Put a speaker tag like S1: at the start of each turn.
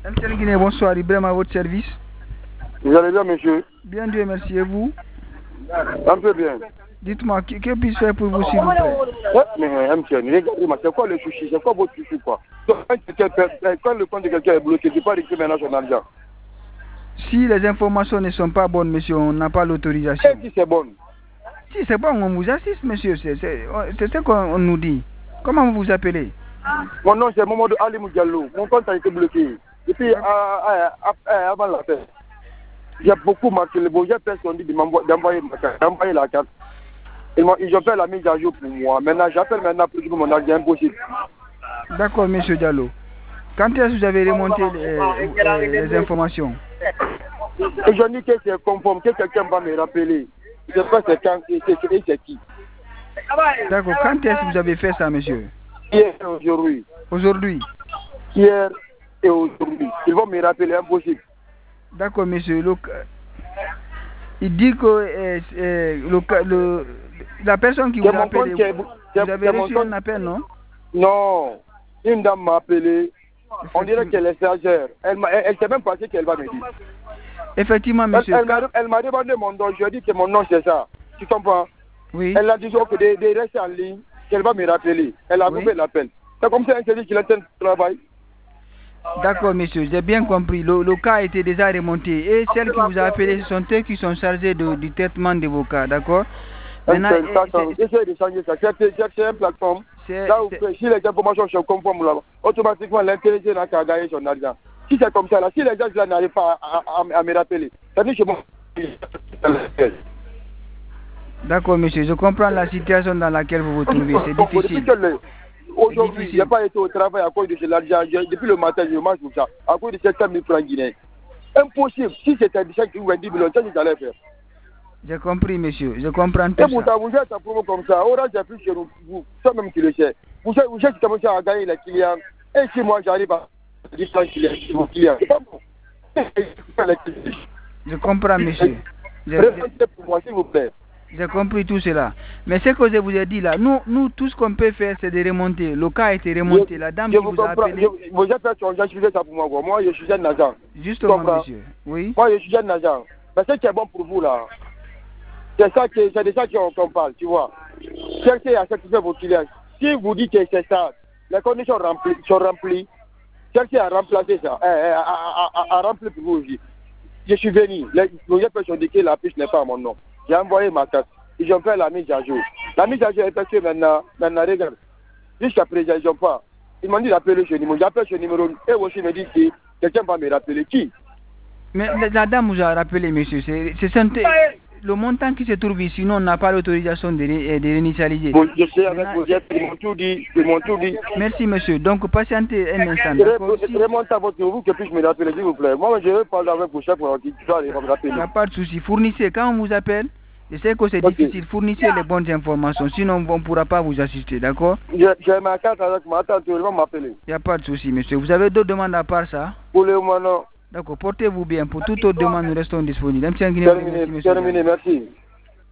S1: MTN Guinée, bonsoir, Ibrahim à votre service.
S2: Vous allez bien, monsieur?
S1: Bien, Dieu merci. Et vous?
S2: Un peu bien.
S1: Dites-moi, que puis-je faire pour vous, s'il vous plaît?
S2: Mais MTN, regardez-moi, c'est quoi le chouchi? C'est quoi votre chouchi, quoi? Quand le compte de quelqu'un est bloqué, tu peux pas récupérer maintenant son argent.
S1: Si les informations ne sont pas bonnes, monsieur, on n'a pas l'autorisation.
S2: Et si c'est bon?
S1: Si c'est bon, on vous assiste, monsieur. C'est ce qu'on nous dit. Comment vous vous appelez?
S2: Mon nom, c'est Mamadou Ali Diallo. Mon compte a été bloqué. Et puis, avant la fête, j'ai beaucoup marqué le beau. J'ai personne dit d'envoyer la carte. Ils ont fait la mise à jour pour moi. Maintenant, j'appelle maintenant pour mon argent impossible.
S1: D'accord, monsieur Diallo. Quand est-ce que vous avez remonté les informations?
S2: Et je dis que c'est conforme, que quelqu'un va me rappeler. Je sais pas c'est quand et c'est qui.
S1: D'accord. Quand est-ce que vous avez fait ça, monsieur?
S2: Hier et aujourd'hui.
S1: Aujourd'hui?
S2: Hier et aujourd'hui. Ils vont me rappeler, impossible.
S1: D'accord, monsieur. Il dit que la personne qui vous a appelé, vous avez reçu un appel, non?
S2: Non. Une dame m'a appelé. On dirait qu'elle est stagiaire. Elle s'est même pensée qu'elle va me dire.
S1: Effectivement, monsieur.
S2: Elle m'a demandé mon nom. Je lui ai dit que mon nom c'est ça. Tu comprends?
S1: Oui.
S2: Elle a dit de rester en ligne, qu'elle va me rappeler. Elle a coupé l'appel. C'est comme ça qu'elle dit qu'il est en travail.
S1: D'accord, monsieur, j'ai bien compris. Le cas a été déjà remonté. Et celles qui vous a appelé, ce sont eux qui sont chargés du traitement de vos cas, d'accord?
S2: Maintenant, essayez de changer ça. C'est une plateforme. Là où si les informations sont conformes, là, automatiquement l'intéressé n'a qu'à gagner son argent. Si c'est comme ça, là, si les gens là n'arrivent pas à me rappeler, ça dit que moi.
S1: D'accord, monsieur, je comprends la situation dans laquelle vous vous trouvez. C'est difficile.
S2: Aujourd'hui, je n'ai pas été au travail à cause de l'argent. Depuis le matin, je mange tout ça. À cause de 700 000 francs guinéens. Impossible. Si c'était 5 ou 10 millions, qu'est-ce que j'allais faire?
S1: J'ai compris, monsieur. Je comprends tout ça.
S2: Vous êtes à promo comme ça. Orange a plus chez vous. Ça même qui le sait. Vous êtes commencé à gagner les clients. Et si moi, j'arrive à 10 clients, c'est pas bon.
S1: Je comprends, monsieur.
S2: Répondez pour moi, s'il vous plaît.
S1: J'ai compris tout cela. Mais ce que je vous ai dit là, nous tout ce qu'on peut faire, c'est de remonter. Le cas a été remonté. La dame qui vous a appelé...
S2: Vous êtes fait changer, je faisais ça pour moi. Moi, je suis un agent.
S1: Justement, monsieur. Oui.
S2: Moi, je suis un agent. Mais ce qui est bon pour vous, là, c'est de ça qu'on parle, tu vois. Cherchez à satisfaire vos clients. Si vous dites que c'est ça, les conditions sont remplies, cherchez à remplacer ça, à remplir pour vous aussi. Je suis venu. Les personnes ont dit que la puce n'est pas à mon nom. J'ai envoyé ma carte. Ils ont fait la mise à jour. La mise à jour est effectuée maintenant. Maintenant, regarde. Jusqu'à présent, ils n'ont pas. Ils m'ont dit d'appeler ce numéro. J'appelle ce numéro. Et aussi, ils me disent que quelqu'un va me rappeler. Qui?
S1: Mais la dame vous a rappelé, monsieur. C'est le montant qui se trouve ici. Sinon, on n'a pas l'autorisation de réinitialiser.
S2: Bon, je sais, avec vous, ils m'ont tout dit.
S1: Merci, monsieur. Donc, patientez un instant.
S2: Remontez à votre niveau, que puis-je me rappeler, s'il vous plaît. Moi, je vais parler avec vous chaque fois. Il
S1: n'y a pas de souci. Fournissez. Quand on vous appelle, je sais que c'est difficile. Fournissez les bonnes informations. Sinon, on ne pourra pas vous assister. D'accord?
S2: J'ai ma carte avec ma tante. Ils vont m'appeler.
S1: Il n'y a pas de souci, monsieur. Vous avez d'autres demandes à part ça?
S2: Pour le moment, non.
S1: D'accord. Portez-vous bien. Pour toute autre demande, nous restons disponibles.
S2: Terminé, merci.